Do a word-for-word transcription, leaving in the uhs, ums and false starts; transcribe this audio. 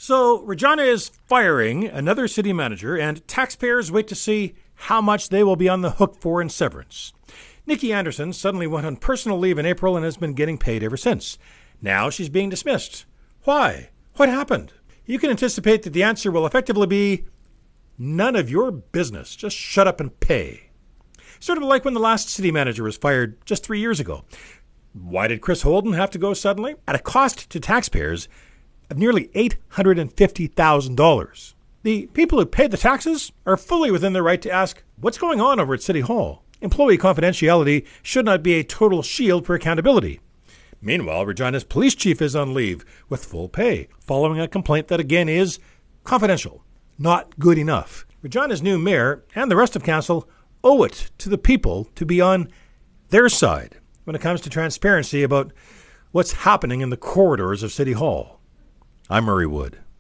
So Regina is firing another city manager, and taxpayers wait to see how much they will be on the hook for in severance. Nikki Anderson suddenly went on personal leave in April and has been getting paid ever since. Now she's being dismissed. Why? What happened? You can anticipate that the answer will effectively be none of your business. Just shut up and pay. Sort of like when the last city manager was fired just three years ago. Why did Chris Holden have to go suddenly? At a cost to taxpayers of nearly eight hundred fifty thousand dollars. The people who paid the taxes are fully within their right to ask, what's going on over at City Hall? Employee confidentiality should not be a total shield for accountability. Meanwhile, Regina's police chief is on leave with full pay, following a complaint that again is confidential, not good enough. Regina's new mayor and the rest of council owe it to the people to be on their side when it comes to transparency about what's happening in the corridors of City Hall. I'm Murray Wood.